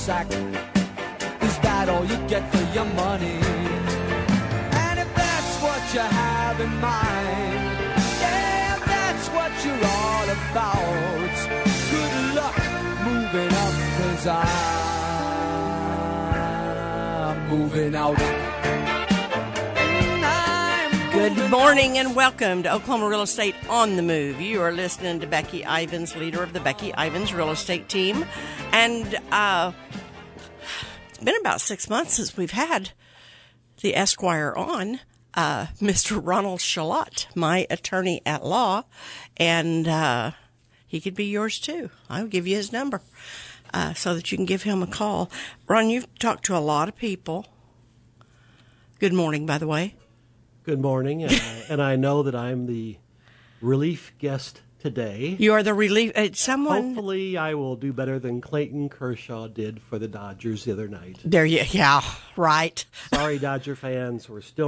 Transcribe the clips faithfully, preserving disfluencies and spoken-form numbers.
sack. Is that all you get for your money? And if that's what you have in mind, yeah, that's what you're all about. Good luck moving up, 'cause I'm moving out. Good morning and welcome to Oklahoma Real Estate on the Move. You are listening to Becky Ivins, leader of the Becky Ivins Real Estate Team. And uh, it's been about six months since we've had the Esquire on, uh, Mister Ronald Shalott, my attorney at law. And uh, he could be yours too. I'll give you his number uh, so that you can give him a call. Ron, you've talked to a lot of people. Good morning, by the way. Good morning, and I, and I know that I'm the relief guest today. You are the relief. Uh, someone. Hopefully, I will do better than Clayton Kershaw did for the Dodgers the other night. There you, yeah, right. Sorry, Dodger fans, we're still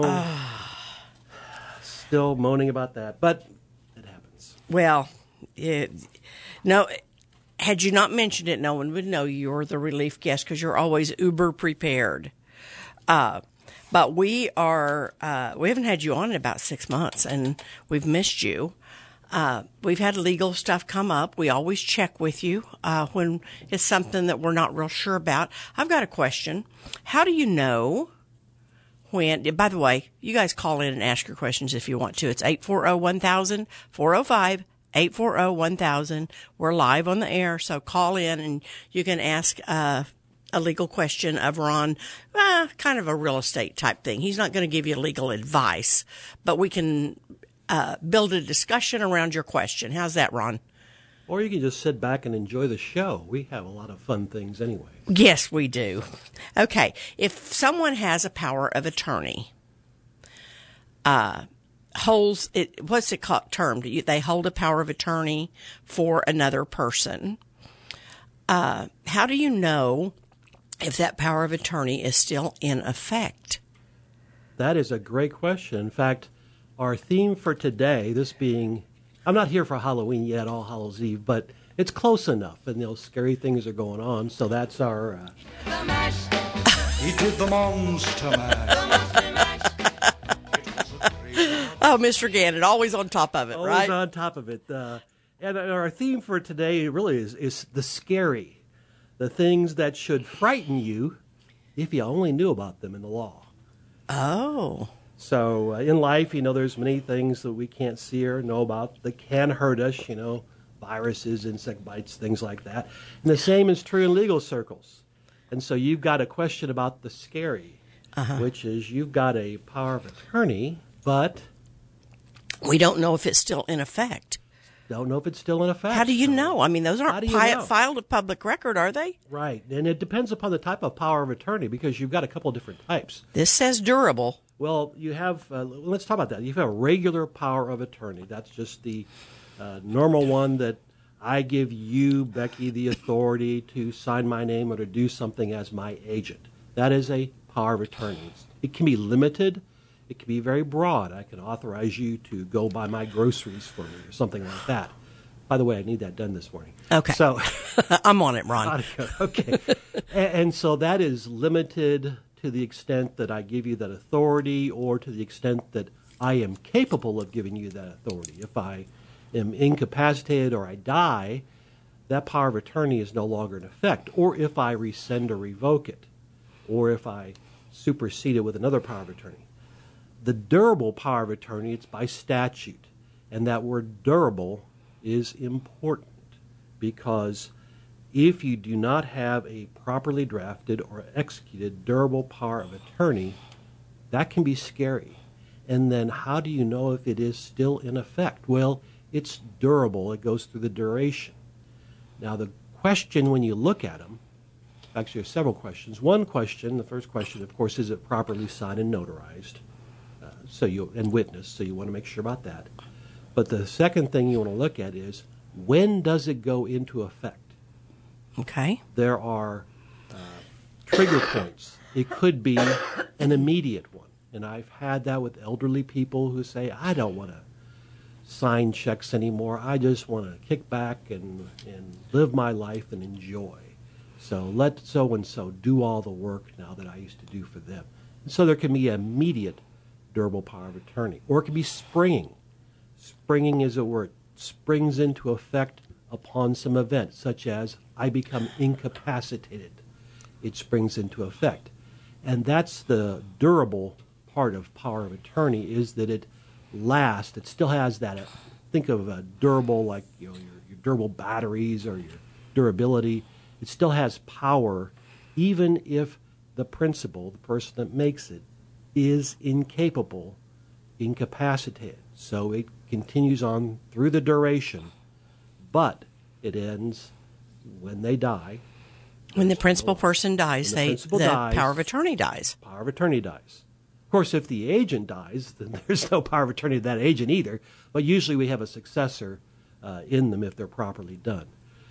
still moaning about that, but it happens. Well, it, no. Had you not mentioned it, no one would know you're the relief guest because you're always uber prepared. Uh, But we are, uh, we haven't had you on in about six months, and we've missed you. Uh, we've had legal stuff come up. We always check with you uh, when it's something that we're not real sure about. I've got a question. How do you know when, by the way, you guys call in and ask your questions if you want to. It's eight four zero, one thousand, four oh five, eight four zero, one thousand. We're live on the air, so call in and you can ask uh a legal question of Ron, uh, kind of a real estate type thing. He's not going to give you legal advice, but we can uh, build a discussion around your question. How's that, Ron? Or you can just sit back and enjoy the show. We have a lot of fun things anyway. Yes, we do. Okay. If someone has a power of attorney, uh, holds it, what's it called, termed? They hold a power of attorney for another person. Uh, how do you know if that power of attorney is still in effect? That is a great question. In fact, our theme for today, this being, I'm not here for Halloween yet, All Hallows Eve, but it's close enough, and those scary things are going on, so that's our... Uh... He did the monster mash. Oh, Mister Gannon, always on top of it, always right? Always on top of it. Uh, and our theme for today really is, is the scary. The things that should frighten you if you only knew about them in the law. Oh. So uh, in life, you know, there's many things that we can't see or know about that can hurt us, you know, viruses, insect bites, things like that. And the same is true in legal circles. And so you've got a question about the scary, uh-huh. which is you've got a power of attorney, but... we don't know if it's still in effect. Don't know if it's still in effect. How do you so know? I mean, those aren't pi- filed a public record, are they? Right. And it depends upon the type of power of attorney because you've got a couple of different types. This says durable. Well, you have, uh, let's talk about that. You have a regular power of attorney. That's just the uh, normal one that I give you, Becky, the authority to sign my name or to do something as my agent. That is a power of attorney. It can be limited. It can be very broad. I can authorize you to go buy my groceries for me or something like that. By the way, I need that done this morning. Okay. So I'm on it, Ron. Okay. and, and so that is limited to the extent that I give you that authority or to the extent that I am capable of giving you that authority. If I am incapacitated or I die, that power of attorney is no longer in effect. Or if I rescind or revoke it. Or if I supersede it with another power of attorney. The durable power of attorney, it's by statute. And that word durable is important because if you do not have a properly drafted or executed durable power of attorney, that can be scary. And then how do you know if it is still in effect? Well, it's durable. It goes through the duration. Now, the question when you look at them, actually there's several questions. One question, the first question, of course, is it properly signed and notarized? So you and witness, so you want to make sure about that. But the second thing you want to look at is when does it go into effect? Okay. There are uh, trigger points. It could be an immediate one, and I've had that with elderly people who say, "I don't want to sign checks anymore. I just want to kick back and and live my life and enjoy." So let so-and-so do all the work now that I used to do for them. And so there can be immediate durable power of attorney. Or it can be springing. Springing is a word. Springs into effect upon some event, such as I become incapacitated. It springs into effect. And that's the durable part of power of attorney, is that it lasts. It still has that, uh, think of a durable, like you know, your, your durable batteries or your durability. It still has power, even if the principal, the person that makes it, is incapable, incapacitated. So it continues on through the duration, but it ends when they die. When the principal person dies, the they principal the dies, power of attorney dies. Power of attorney dies. Of course, if the agent dies, then there's no power of attorney to that agent either. But usually we have a successor uh, in them if they're properly done.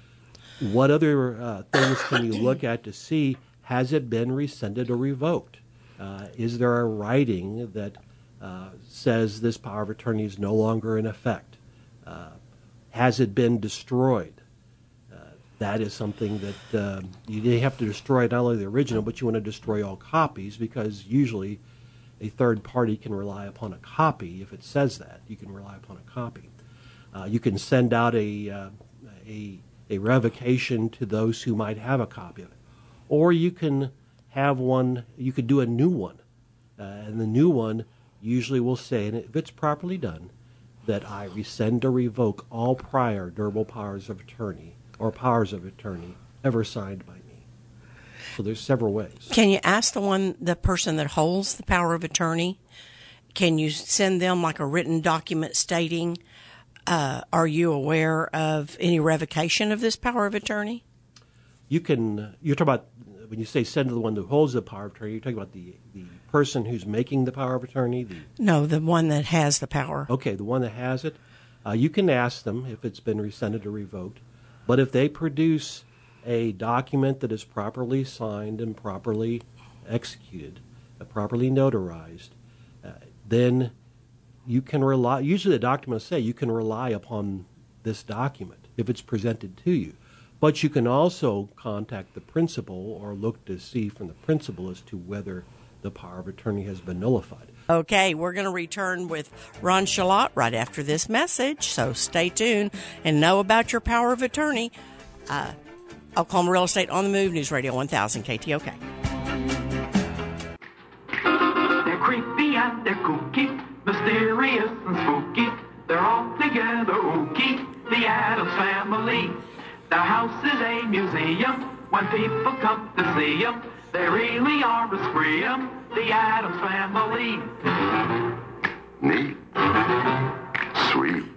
What other uh, things can you look at to see, has it been rescinded or revoked? Uh, is there a writing that uh, says this power of attorney is no longer in effect? Uh, has it been destroyed? Uh, that is something that uh, you have to destroy not only the original, but you want to destroy all copies, because usually a third party can rely upon a copy. If it says that, you can rely upon a copy. Uh, you can send out a, uh, a a revocation to those who might have a copy of it. Or you can have one, you could do a new one. Uh, and the new one usually will say, and if it's properly done, that I rescind or revoke all prior durable powers of attorney or powers of attorney ever signed by me. So there's several ways. Can you ask the one, the person that holds the power of attorney, can you send them like a written document stating, Uh, are you aware of any revocation of this power of attorney? You can, you're talking about, when you say send to the one who holds the power of attorney, you're talking about the, the person who's making the power of attorney? The, no, the one that has the power. Okay, the one that has it. Uh, you can ask them if it's been rescinded or revoked. But if they produce a document that is properly signed and properly executed, uh, properly notarized, uh, then you can rely, usually the document will say you can rely upon this document if it's presented to you. But you can also contact the principal or look to see from the principal as to whether the power of attorney has been nullified. Okay, we're going to return with Ron Shalott right after this message, so stay tuned and know about your power of attorney. Uh, Oklahoma Real Estate on the Move, News Radio one thousand K T O K. They're creepy and they're kooky, mysterious and spooky. They're all together ooky, the Addams Family. Their house is a museum. When people come to see them, they really are a scream, the Addams Family. Neat. Sweet.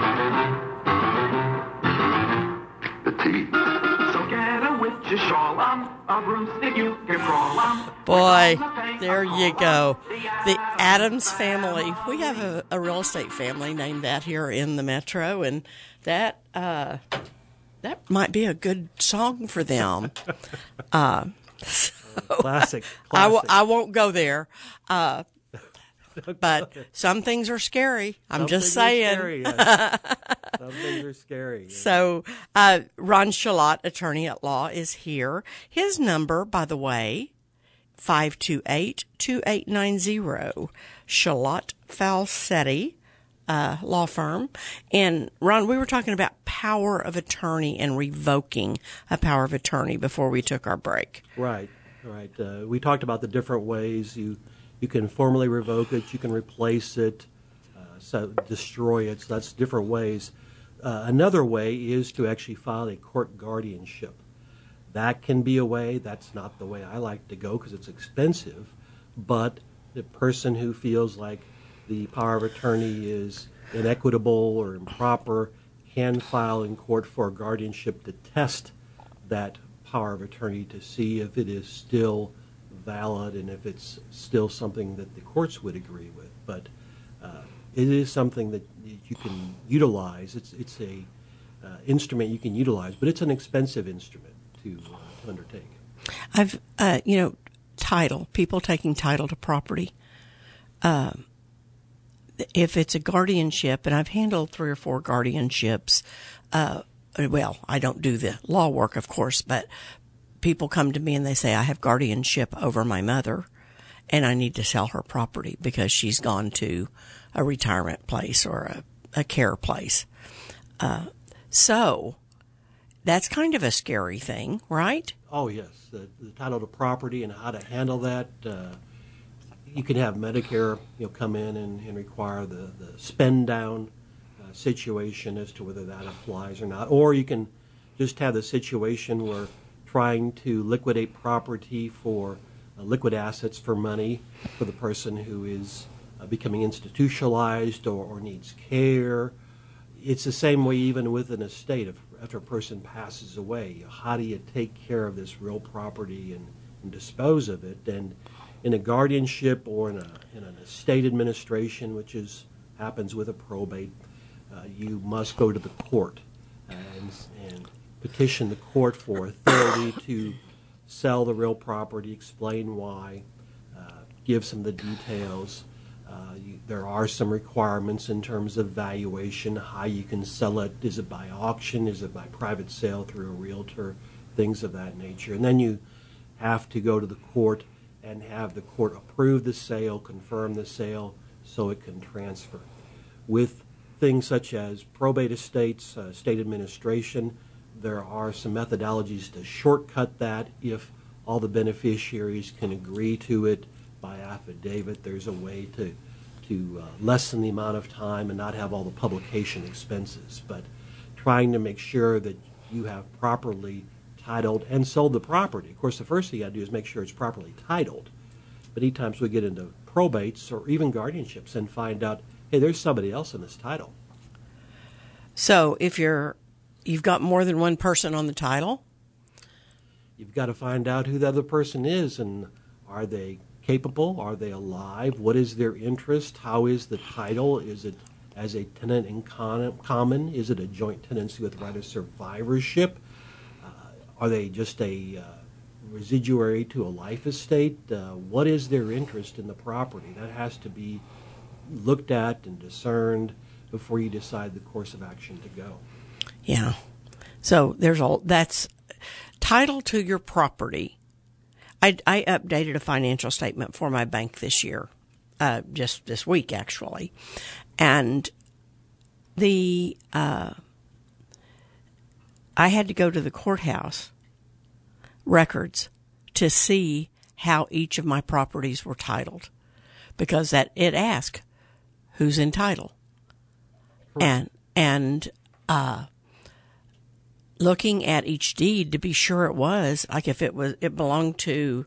Petite. So get a witch's shawl on, a broomstick you can crawl on. Boy, there you go. The Addams Family. We have a, a real estate family named that here in the metro, and that uh, that might be a good song for them. Uh, so Classic. I, w- classic. I won't go there. Uh, but some things are scary. I'm Some just things are saying. scary, yes. Some things are scary. yes. So, uh, Ron Shalott, attorney at law, is here. His number, by the way, five two eight, two eight nine zero. Shalott Falsetti, uh, law firm. And Ron, we were talking about power of attorney and revoking a power of attorney before we took our break. Right, right. Uh, we talked about the different ways you you can formally revoke it, you can replace it, uh, so destroy it. So that's different ways. Uh, another way is to actually file a court guardianship. That can be a way. That's not the way I like to go because it's expensive. But the person who feels like the power of attorney is inequitable or improper can file in court for a guardianship to test that power of attorney to see if it is still valid and if it's still something that the courts would agree with. But uh, it is something that you can utilize. It's it's a uh, instrument you can utilize, but it's an expensive instrument to, uh, to undertake. I've, uh, you know, title, people taking title to property. Um, if it's a guardianship, and I've handled three or four guardianships, uh, well, I don't do the law work, of course, but people come to me and they say, I have guardianship over my mother and I need to sell her property because she's gone to a retirement place or a, a care place. Uh, so that's kind of a scary thing, right? Oh, yes. The, the title to property and how to handle that. Uh, you can have Medicare, you know, come in and, and require the, the spend down uh, situation as to whether that applies or not. Or you can just have the situation where trying to liquidate property for uh, liquid assets for money for the person who is uh, becoming institutionalized or, or needs care. It's the same way even with an estate. If, after a person passes away, how do you take care of this real property and, and dispose of it? And in a guardianship or in, a, in an estate administration, which is happens with a probate, uh, you must go to the court and, and petition the court for authority to sell the real property, explain why, uh, give some of the details. Uh, you, there are some requirements in terms of valuation, how you can sell it. Is it by auction? Is it by private sale through a realtor? Things of that nature. And then you have to go to the court and have the court approve the sale, confirm the sale, so it can transfer. With things such as probate estates, uh, state administration, there are some methodologies to shortcut that if all the beneficiaries can agree to it by affidavit. There's a way to to uh, lessen the amount of time and not have all the publication expenses. But trying to make sure that you have properly titled and sold the property. Of course, the first thing you got to do is make sure it's properly titled. But many times we get into probates or even guardianships and find out, hey, there's somebody else in this title. So if you're you've got more than one person on the title, you've got to find out who the other person is, and are they capable? Are they alive? What is their interest? How is the title? Is it as a tenant in con- common? Is it a joint tenancy with right of survivorship? Uh, are they just a uh, residuary to a life estate? Uh, what is their interest in the property? That has to be looked at and discerned before you decide the course of action to go. Yeah. So there's all that's title to your property. I, I updated a financial statement for my bank this year, uh, just this week actually, and the uh, I had to go to the courthouse records to see how each of my properties were titled, because that it asked who's in title, and and uh, looking at each deed to be sure it was, like if it was, it belonged to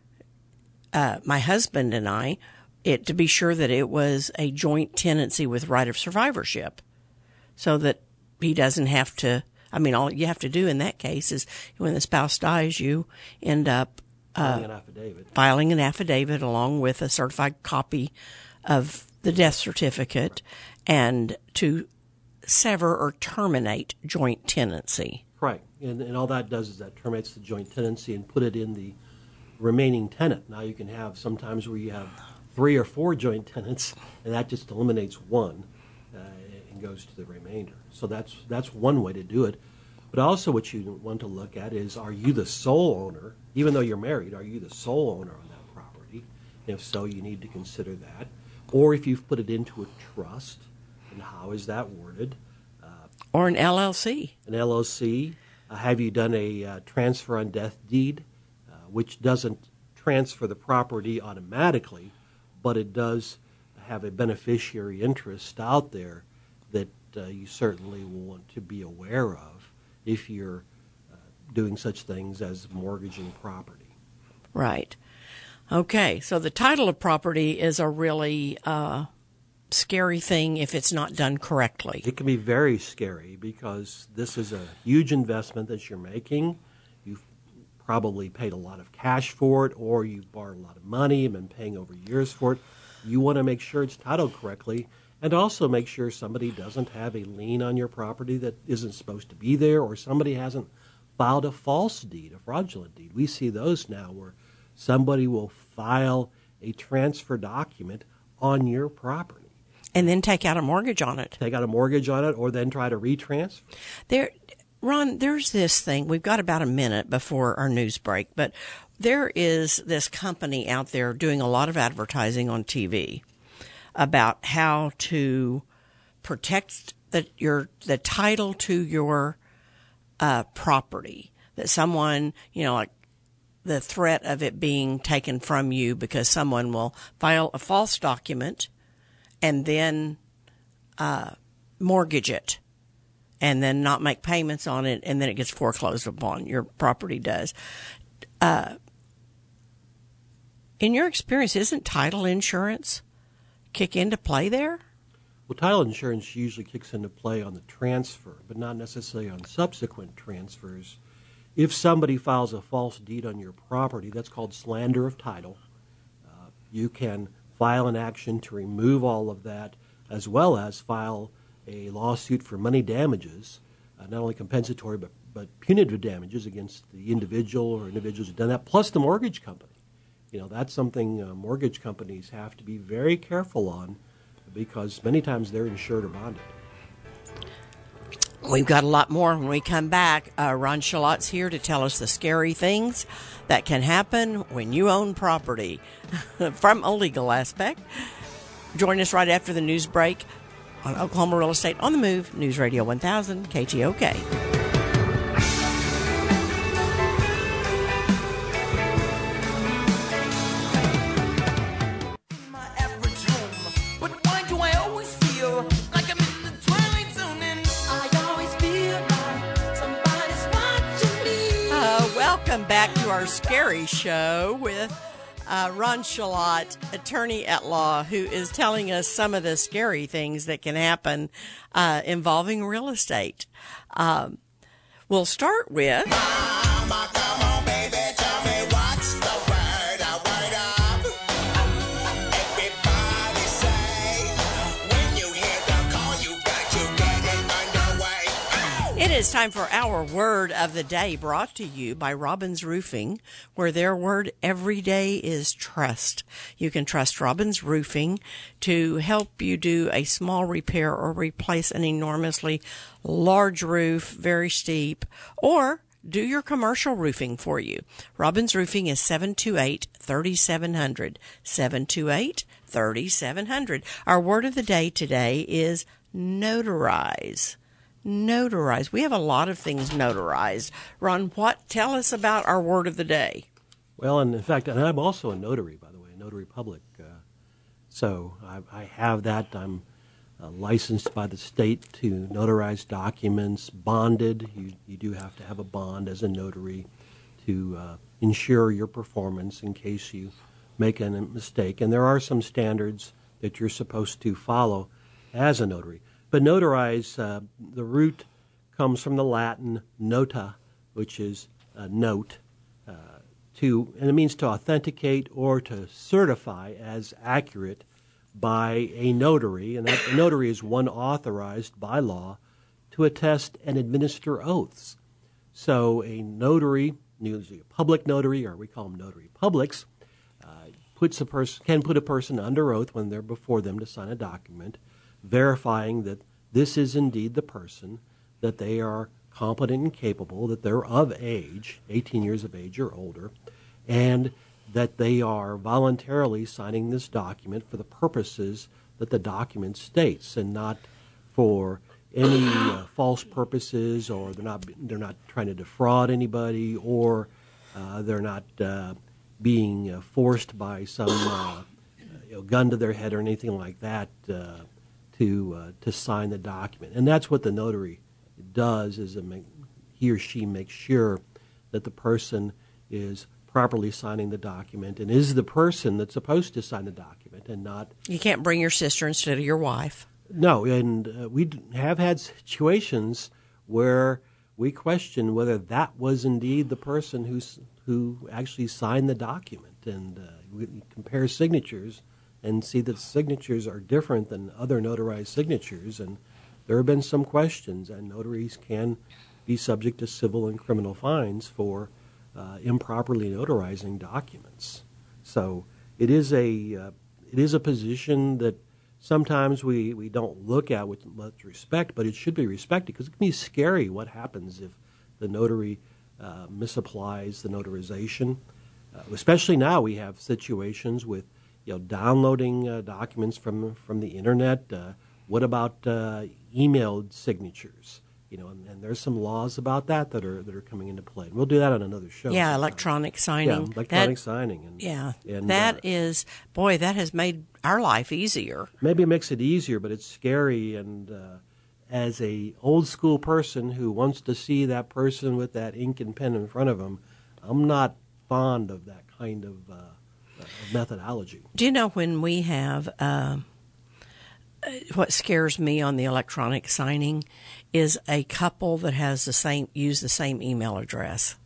uh, my husband and I, it to be sure that it was a joint tenancy with right of survivorship, so that he doesn't have to, I mean, all you have to do in that case is when the spouse dies, you end up uh, filing an affidavit. filing an affidavit along with a certified copy of the death certificate, and to sever or terminate joint tenancy. Right, and, and all that does is that terminates the joint tenancy and put it in the remaining tenant. Now you can have sometimes where you have three or four joint tenants, and that just eliminates one uh, and goes to the remainder. So that's that's one way to do it. But also what you want to look at is, are you the sole owner? Even though you're married, are you the sole owner on that property? If so, you need to consider that. Or if you've put it into a trust, and how is that worded? Or an L L C. An L L C. Uh, have you done a uh, transfer on death deed, uh, which doesn't transfer the property automatically, but it does have a beneficiary interest out there that uh, you certainly will want to be aware of if you're uh, doing such things as mortgaging property. Right. Okay, so the title of property is a really uh, scary thing if it's not done correctly. It can be very scary because this is a huge investment that you're making. You've probably paid a lot of cash for it, or you've borrowed a lot of money and been paying over years for it. You want to make sure it's titled correctly, and also make sure somebody doesn't have a lien on your property that isn't supposed to be there, or somebody hasn't filed a false deed, a fraudulent deed. We see those now where somebody will file a transfer document on your property. And then take out a mortgage on it. Take out a mortgage on it, or then try to retransfer. There, Ron, there's this thing. We've got about a minute before our news break, but there is this company out there doing a lot of advertising on T V about how to protect the, your the title to your uh, property. That someone, you know, like the threat of it being taken from you because someone will file a false document and then uh, mortgage it and then not make payments on it, and then it gets foreclosed upon. Your property does. Uh, in your experience, isn't title insurance kick into play there? Well, title insurance usually kicks into play on the transfer, but not necessarily on subsequent transfers. If somebody files a false deed on your property, that's called slander of title. Uh, you can file an action to remove all of that, as well as file a lawsuit for money damages, uh, not only compensatory but, but punitive damages against the individual or individuals who've done that, plus the mortgage company. You know, that's something uh, mortgage companies have to be very careful on because many times they're insured or bonded. We've got a lot more when we come back. Uh, Ron Shalot's here to tell us the scary things that can happen when you own property from a legal aspect. Join us right after the news break on Oklahoma Real Estate on the Move, News Radio one thousand, K T O K. Back to our scary show with uh, Ron Shalot, attorney at law, who is telling us some of the scary things that can happen uh, involving real estate. Um, we'll start with... Mama, come on, baby, tell me what's the word, a word up. Everybody say, when you hear the call, you got to get it underway. Oh! It is time for our word of the day, brought to you by Robbins Roofing, where their word every day is trust. You can trust Robbins Roofing to help you do a small repair or replace an enormously large roof, very steep, or do your commercial roofing for you. Robbins Roofing is seven two eight, three seven zero zero, seven two eight, three seven zero zero. Our word of the day today is notarize. Notarize. We have a lot of things notarized. Ron, what? Tell us about our word of the day. Well, and in fact, and I'm also a notary, by the way, a notary public. Uh, so I, I have that. I'm uh, licensed by the state to notarize documents, bonded. You, you do have to have a bond as a notary to uh, ensure your performance in case you make a mistake. And there are some standards that you're supposed to follow as a notary. But notarize, uh, the root comes from the Latin nota, which is a note, uh, to, and it means to authenticate or to certify as accurate by a notary, and that a notary is one authorized by law to attest and administer oaths. So a notary, usually a public notary, or we call them notary publics, uh, puts a person can put a person under oath when they're before them to sign a document, verifying that this is indeed the person, that they are competent and capable, that they're of age, eighteen years of age or older, and that they are voluntarily signing this document for the purposes that the document states, and not for any uh, false purposes, or they're not they're not trying to defraud anybody, or uh, they're not uh, being uh, forced by some uh, you know, gun to their head or anything like that uh, to uh, to sign the document. And that's what the notary does, is it make, he or she makes sure that the person is properly signing the document and is the person that's supposed to sign the document, and not... You can't bring your sister instead of your wife. No, and uh, we have had situations where we question whether that was indeed the person who's, who actually signed the document, and uh, we compare signatures and see that signatures are different than other notarized signatures, and there have been some questions, and notaries can be subject to civil and criminal fines for uh, improperly notarizing documents. So it is a uh, it is a position that sometimes we, we don't look at with much respect, but it should be respected because it can be scary what happens if the notary uh, misapplies the notarization. Uh, especially now we have situations with you know downloading uh, documents from from the internet. Uh, what about uh, emailed signatures? You know, and, and there's some laws about that that are that are coming into play. And we'll do that on another show. Yeah, sometime. electronic signing. Yeah, electronic that, signing. And, yeah, and, that uh, is, boy, that has made our life easier. Maybe it makes it easier, but it's scary. And uh, as a old school person who wants to see that person with that ink and pen in front of them, I'm not fond of that kind of, uh, of methodology. Do you know when we have uh, what scares me on the electronic signing is a couple that has the same use the same email address.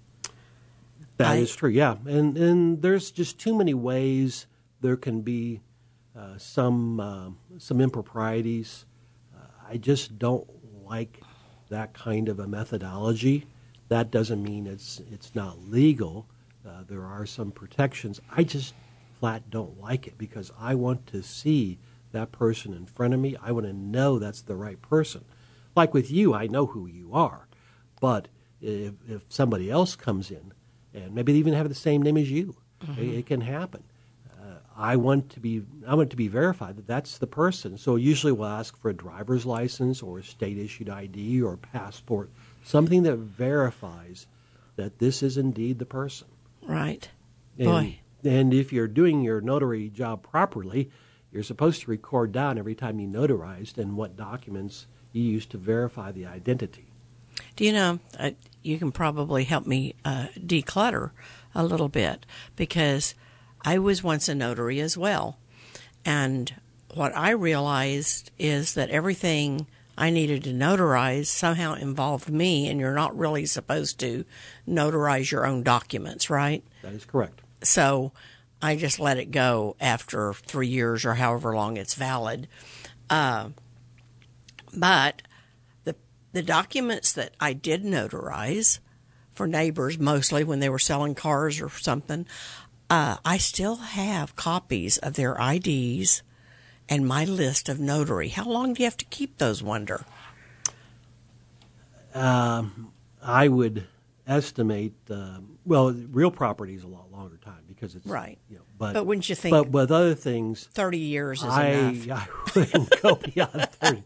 That I, is true, yeah. And and there's just too many ways there can be uh, some uh, some improprieties. Uh, I just don't like that kind of a methodology. That doesn't mean it's it's not legal. Uh, there are some protections. I just flat don't like it because I want to see that person in front of me. I want to know that's the right person. Like with you, I know who you are. But if, if somebody else comes in, and maybe they even have the same name as you, mm-hmm. it, it can happen. Uh, I want to be I want to be verified that that's the person. So usually we'll ask for a driver's license or a state-issued I D or a passport, something that verifies that this is indeed the person. Right. And, Boy. And if you're doing your notary job properly, you're supposed to record down every time you notarized and what documents you used to verify the identity. Do you know, uh, you can probably help me uh, declutter a little bit because I was once a notary as well. And what I realized is that everything I needed to notarize somehow involved me, and you're not really supposed to notarize your own documents, right? That is correct. So I just let it go after three years or however long it's valid. Uh, but the the documents that I did notarize for neighbors, mostly when they were selling cars or something, uh, I still have copies of their I Ds and my list of notary. How long do you have to keep those, wonder? Um, I would estimate, uh, well, real property is a lot longer time because it's right. You know, but, but wouldn't you think? But with other things, thirty years is I, enough. I wouldn't go beyond thirty.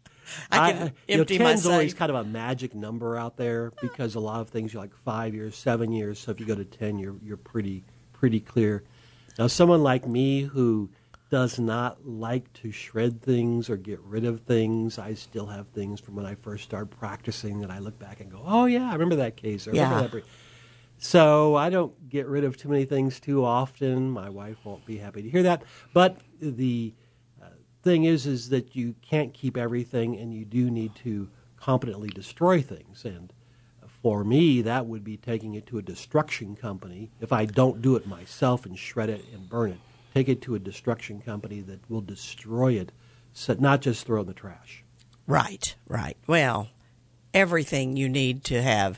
I can I, empty you know, my ten's always safe. kind of a magic number out there because a lot of things are like five years, seven years. So if you go to ten, you're you're pretty pretty clear. Now, someone like me who does not like to shred things or get rid of things, I still have things from when I first started practicing that I look back and go, "Oh yeah, I remember that case." Or I remember Yeah. that brief. So I don't get rid of too many things too often. My wife won't be happy to hear that. But the thing is is that you can't keep everything, and you do need to competently destroy things. And for me, that would be taking it to a destruction company. If I don't do it myself and shred it and burn it, take it to a destruction company that will destroy it, so not just throw it in the trash. Right, right. Well, everything you need to have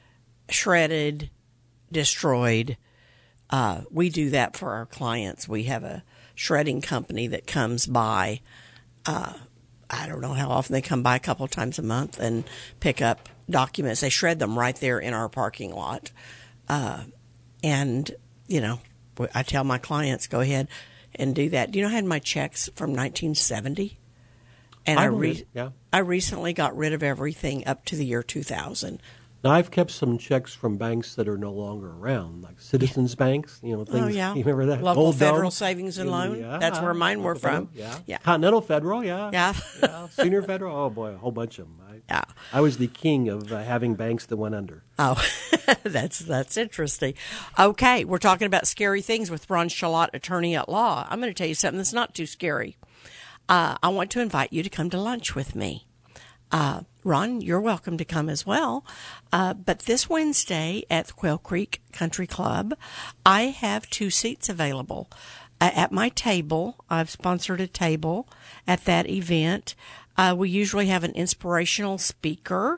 shredded, destroyed. Uh, we do that for our clients. We have a shredding company that comes by. Uh, I don't know how often they come by, a couple of times a month, and pick up documents. They shred them right there in our parking lot. Uh, and, you know, I tell my clients, go ahead and do that. Do you know I had my checks from nineteen seventy? And I, I re- believe, yeah. I recently got rid of everything up to the year two thousand. Now, I've kept some checks from banks that are no longer around, like Citizens Banks, you know, things. Oh, yeah. You remember that? Local Gold Federal Dome? Savings and Loan. Yeah. That's where mine were Local from. Federal, yeah. Yeah. Continental Federal, yeah. Yeah. yeah. Senior Federal, oh boy, a whole bunch of them. I, Yeah. I was the king of uh, having banks that went under. Oh, that's that's interesting. Okay, we're talking about scary things with Ron Shalott, attorney at law. I'm going to tell you something that's not too scary. Uh, I want to invite you to come to lunch with me. Uh, Ron, you're welcome to come as well. Uh, but this Wednesday at the Quail Creek Country Club, I have two seats available. Uh, at my table, I've sponsored a table at that event. Uh, we usually have an inspirational speaker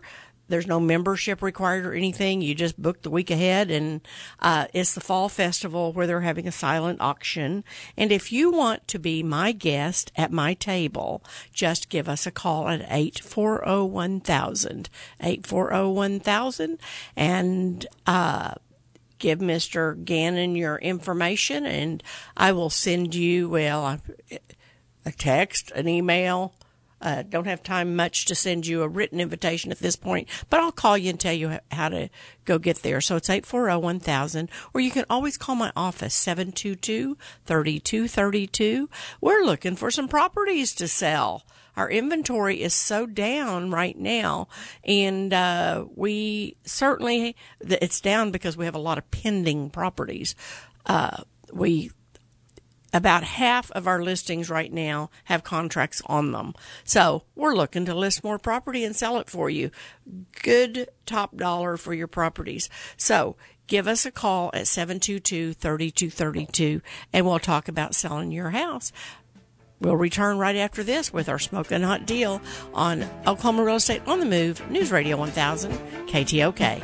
there's no membership required or anything. You just book the week ahead, and uh, it's the Fall Festival where they're having a silent auction. And if you want to be my guest at my table, just give us a call at eight four zero, one thousand, eight four zero, one thousand, and uh, give Mister Gannon your information, and I will send you, well, a text, an email. Uh, don't have time much to send you a written invitation at this point, but I'll call you and tell you how to go get there. So it's eight four zero, one thousand, or you can always call my office, seven two two, three two three two. We're looking for some properties to sell. Our inventory is so down right now, and uh, we certainly, it's down because we have a lot of pending properties. Uh, we About half of our listings right now have contracts on them. So we're looking to list more property and sell it for you. Good top dollar for your properties. So give us a call at seven two two, three two three two, and we'll talk about selling your house. We'll return right after this with our Smoking Hot Deal on Oklahoma Real Estate on the Move, News Radio one thousand, K T O K.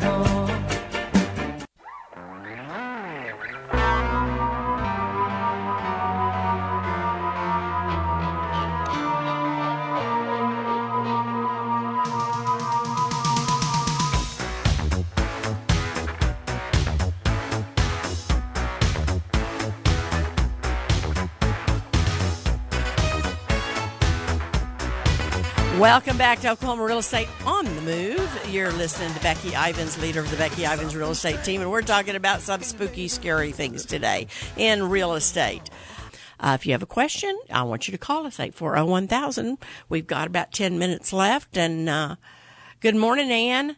Welcome back to Oklahoma Real Estate on the Move. You're listening to Becky Ivins, leader of the Becky Ivins Real Estate team, and we're talking about some spooky, scary things today in real estate. Uh, if you have a question, I want you to call us, eight four zero, one thousand. We've got about ten minutes left, and uh, good morning, Ann.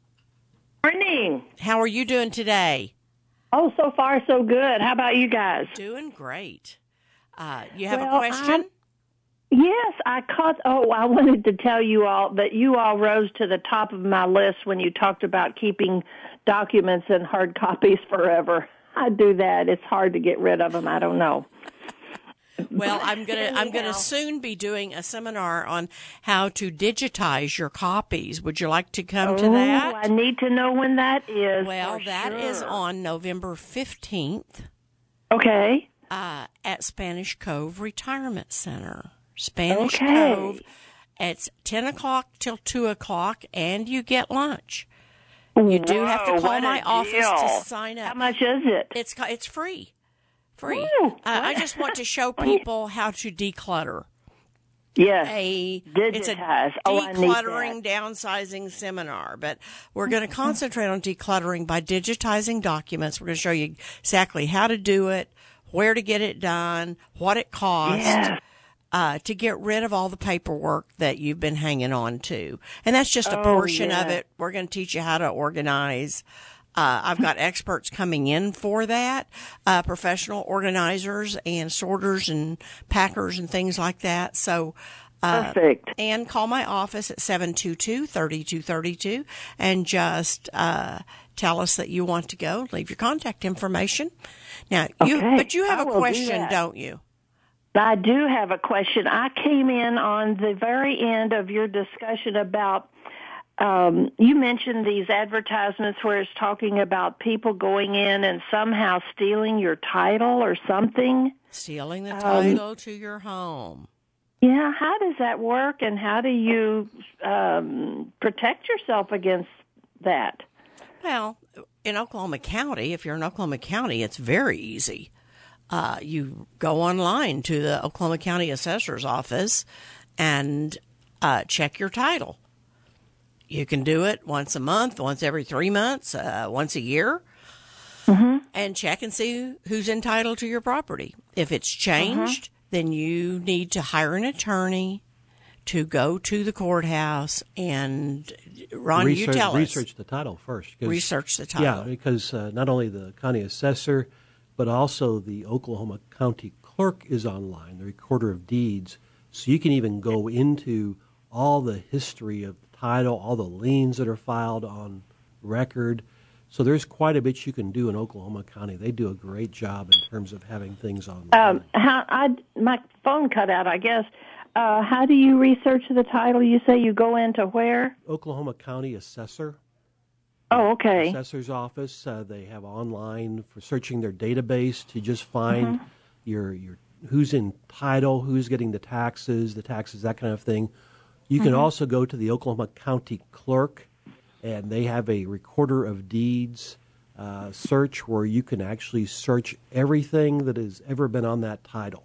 Morning. How are you doing today? Oh, so far so good. How about you guys? Doing great. Uh, you have well, a question? I'm- Yes, I caught. Oh, I wanted to tell you all that you all rose to the top of my list when you talked about keeping documents in hard copies forever. I do that. It's hard to get rid of them. I don't know. Well, I'm gonna I'm gonna soon be doing a seminar on how to digitize your copies. Would you like to come oh, to that? I need to know when that is. Well, that sure. is on November fifteenth. Okay. Uh, at Spanish Cove Retirement Center. Spanish okay. Cove. It's ten o'clock till two o'clock, and you get lunch. You do Whoa, have to call my office deal. to sign up. How much is it? It's it's free. Free. Ooh, uh, I just want to show people how to declutter. Yes. A, Digitize. it's a oh, I need decluttering, that. downsizing seminar, but we're going to concentrate on decluttering by digitizing documents. We're going to show you exactly how to do it, where to get it done, what it costs. Yes. Uh, to get rid of all the paperwork that you've been hanging on to. And that's just a oh, portion yeah. of it. We're going to teach you how to organize. Uh, I've got experts coming in for that, uh, professional organizers and sorters and packers and things like that. So, uh, Perfect. and call my office at seven two two, three two three two and just, uh, tell us that you want to go. Leave your contact information. Now, you, okay. but you have I a will question, do don't you? I do have a question. I came in on the very end of your discussion about, um, you mentioned these advertisements where it's talking about people going in and somehow stealing your title or something. Stealing the Um, title to your home. Yeah, how does that work, and how do you um, protect yourself against that? Well, in Oklahoma County, if you're in Oklahoma County, it's very easy. Uh, you go online to the Oklahoma County Assessor's Office and uh, check your title. You can do it once a month, once every three months, uh, once a year, mm-hmm. and check and see who's entitled to your property. If it's changed, uh-huh. then you need to hire an attorney to go to the courthouse and, Ron, research, you tell us. Research the title first. Research the title. Yeah, because uh, not only the county assessor, but also the Oklahoma County Clerk is online, the Recorder of Deeds. So you can even go into all the history of the title, all the liens that are filed on record. So there's quite a bit you can do in Oklahoma County. They do a great job in terms of having things online. Um, how I my phone cut out, I guess. uh, how do you research the title? You say you go into where? Oklahoma County Assessor. Oh, okay. Assessor's office. Uh, they have online for searching their database to just find Mm-hmm. your your who's in title, who's getting the taxes, the taxes, that kind of thing. You can Mm-hmm. also go to the Oklahoma County Clerk, and they have a recorder of deeds uh, search where you can actually search everything that has ever been on that title.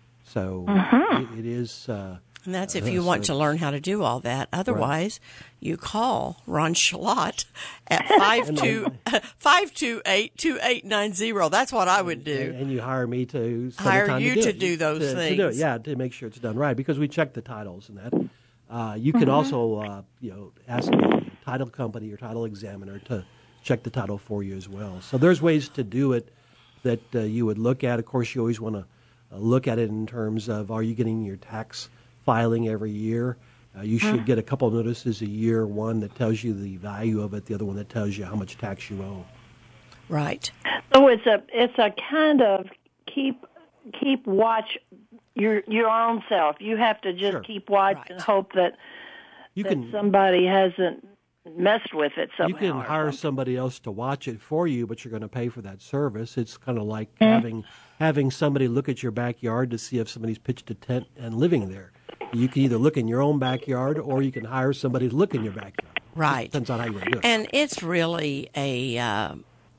So Mm-hmm. it, it is. Uh, And that's if uh, you want to service. learn how to do all that. Otherwise, you call Ron Schlott at five two five two eight, two eight nine zero. That's what I would do. And, and you hire me to spend Hire the time you to do, to it. do those to, to do it, things. yeah, to make sure it's done right, because we check the titles and that. Uh, you can also, uh, you know, ask the title company or title examiner to check the title for you as well. So there's ways to do it that uh, you would look at. Of course, you always want to uh, look at it in terms of, are you getting your tax filing every year? Uh, you should get a couple of notices a year, one that tells you the value of it, the other one that tells you how much tax you owe. Right. So it's a it's a kind of keep keep watch your your own self. You have to just Sure. keep watch Right. and hope that You that can somebody hasn't messed with it somehow. You can or hire something. somebody else to watch it for you, but you're going to pay for that service. It's kind of like Mm-hmm. having having somebody look at your backyard to see if somebody's pitched a tent and living there. You can either look in your own backyard, or you can hire somebody to look in your backyard. Right. Depends on how you want to do it. And it's really a, uh,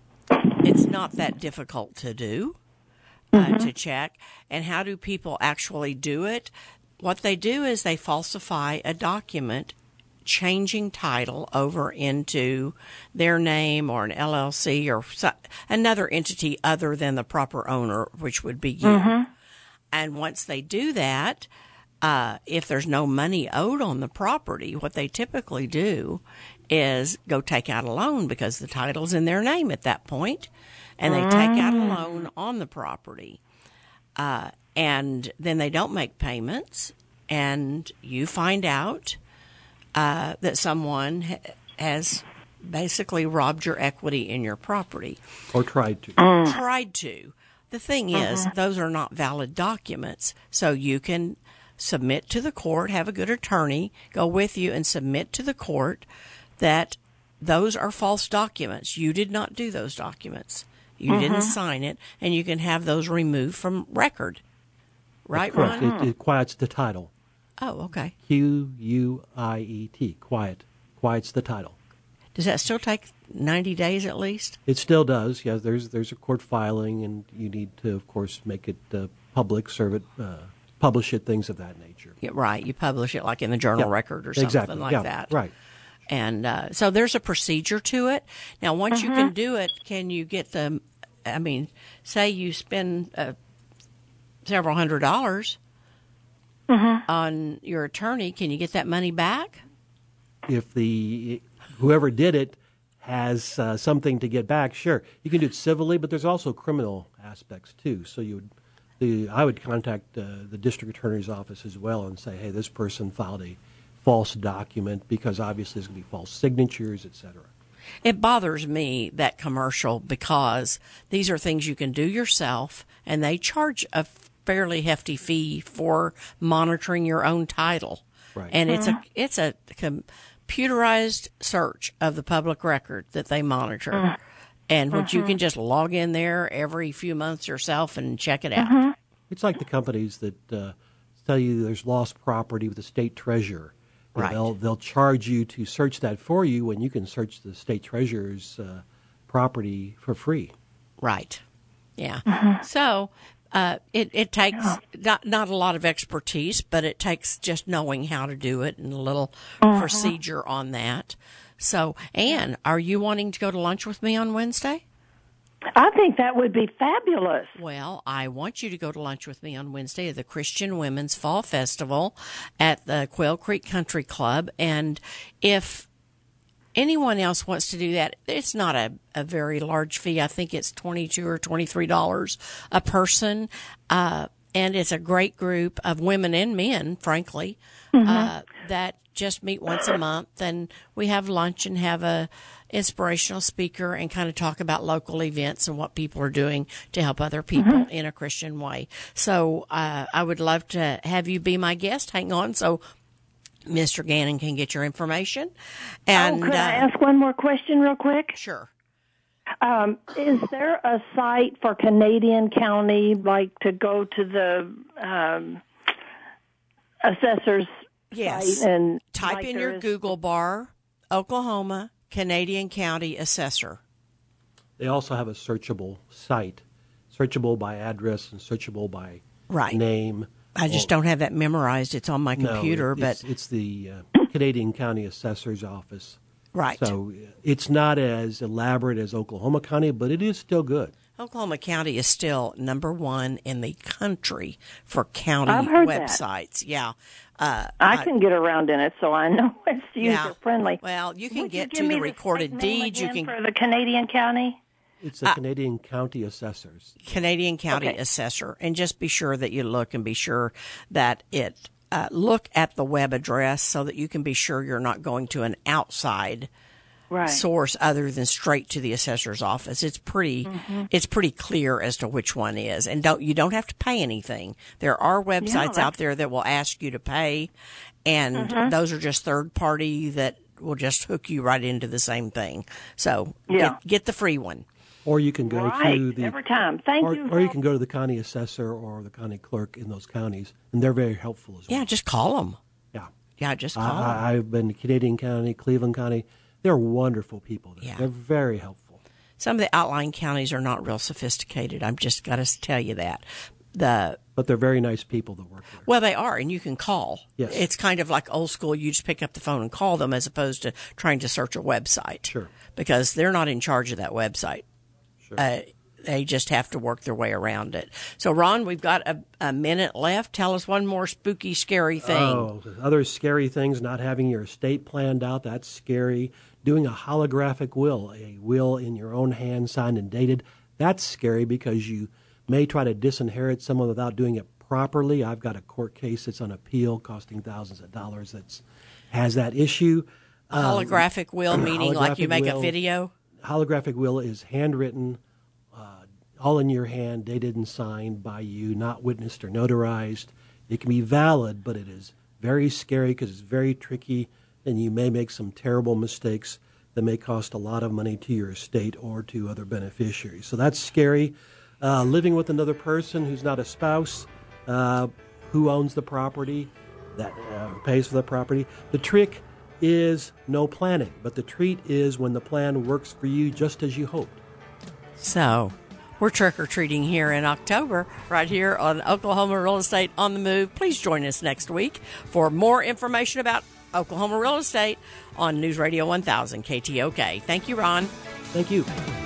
it's not that difficult to do, uh, to check. And how do people actually do it? What they do is they falsify a document changing title over into their name or an L L C or so, another entity other than the proper owner, which would be you. And once they do that, uh, if there's no money owed on the property, what they typically do is go take out a loan because the title's in their name at that point, and they take out a loan on the property. Uh, and then they don't make payments, and you find out uh, that someone ha- has basically robbed your equity in your property. Or tried to. Tried to. The thing is, those are not valid documents, so you can submit to the court, have a good attorney go with you and submit to the court that those are false documents. You did not do those documents. You didn't sign it, and you can have those removed from record. Right, Correct. Ron? It, it quiets the title. Oh, okay. Q U I E T. Quiet. Quiets the title. Does that still take ninety days at least? It still does. Yeah, there's there's a court filing, and you need to, of course, make it uh, public, serve it, uh, publish it, things of that nature. Yeah, right. You publish it like in the journal Yeah, record or something exactly. like Yeah, that. right. And uh, so there's a procedure to it. Now, once you can do it, can you get the, I mean, say you spend uh, several hundred dollars on your attorney, can you get that money back? If the whoever did it has uh, something to get back, sure, you can do it civilly, but there's also criminal aspects too. So you would, the I would contact uh, the district attorney's office as well and say, hey, this person filed a false document, because obviously there's going to be false signatures, et cetera. It bothers me, that commercial, because these are things you can do yourself, and they charge a fairly hefty fee for monitoring your own title. Right. And it's a it's a computerized search of the public record that they monitor, and which you can just log in there every few months yourself and check it out. It's like the companies that uh, tell you there's lost property with the state treasurer. You know, Right. They'll they'll charge you to search that for you when you can search the state treasurer's uh, property for free. Right. Yeah. So uh, it it takes not not a lot of expertise, but it takes just knowing how to do it and a little procedure on that. So, Anne, are you wanting to go to lunch with me on Wednesday? I think that would be fabulous. Well, I want you to go to lunch with me on Wednesday at the Christian Women's Fall Festival at the Quail Creek Country Club. And if anyone else wants to do that, it's not a, a very large fee. I think it's twenty-two or twenty-three dollars a person. Uh, and it's a great group of women and men, frankly, uh, that just meet once a month, and we have lunch and have a inspirational speaker and kind of talk about local events and what people are doing to help other people mm-hmm. in a Christian way. So uh, I would love to have you be my guest. Hang on so Mister Gannon can get your information. And oh, could uh, I ask one more question real quick? Sure. Um, is there a site for Canadian County, like to go to the um, assessor's yes. site and type like in your is... Google bar, Oklahoma Canadian County Assessor. They also have a searchable site, searchable by address and searchable by right. name. I just or, don't have that memorized. It's on my computer, no, it, it's, but it's the uh, Canadian County Assessor's Office. Right. So it's not as elaborate as Oklahoma County, but it is still good. Oklahoma County is still number one in the country for county I've heard websites. That. Yeah. Uh, I can get around in it, so I know it's yeah. user-friendly. Well, you can Would get you to give the me recorded the name deeds. You again can for the Canadian County? It's the uh, Canadian County Assessors. Canadian County okay. Assessor. And just be sure that you look and be sure that it uh, look at the web address so that you can be sure you're not going to an outside right. source other than straight to the assessor's office. It's pretty mm-hmm. it's pretty clear as to which one is. And don't you don't have to pay anything. There are websites yeah, out there that will ask you to pay, and mm-hmm. those are just third party that will just hook you right into the same thing. So yeah. get, get the free one. Or you can go right. to the every time. Thank or, you. Or you can go to the county assessor or the county clerk in those counties, and they're very helpful as well. Yeah, just call them. Yeah, yeah, just call I, them. I've been to Canadian County, Cleveland County. They're wonderful people. There. Yeah. They're very helpful. Some of the outlying counties are not real sophisticated. I've just got to tell you that. The But they're very nice people that work there. Well, they are, and you can call. Yes. It's kind of like old school. You just pick up the phone and call them as opposed to trying to search a website. Sure. Because they're not in charge of that website. Sure. Uh, they just have to work their way around it. So, Ron, we've got a, a minute left. Tell us one more spooky, scary thing. Oh, other scary things, not having your estate planned out, that's scary. Doing a holographic will, a will in your own hand, signed and dated, that's scary because you may try to disinherit someone without doing it properly. I've got a court case that's on appeal costing thousands of dollars that has that issue. A holographic um, will, meaning holographic like you make will, a video? Holographic will is handwritten, uh, all in your hand, dated and signed by you, not witnessed or notarized. It can be valid, but it is very scary because it's very tricky, and you may make some terrible mistakes that may cost a lot of money to your estate or to other beneficiaries. So that's scary. Uh, living with another person who's not a spouse, uh, who owns the property, that uh, pays for the property. The trick is no planning, but the treat is when the plan works for you just as you hoped. So, we're trick-or-treating here in October, right here on Oklahoma Real Estate on the Move. Please join us next week for more information about Oklahoma real estate on News Radio one thousand K T O K. Thank you, Ron. Thank you.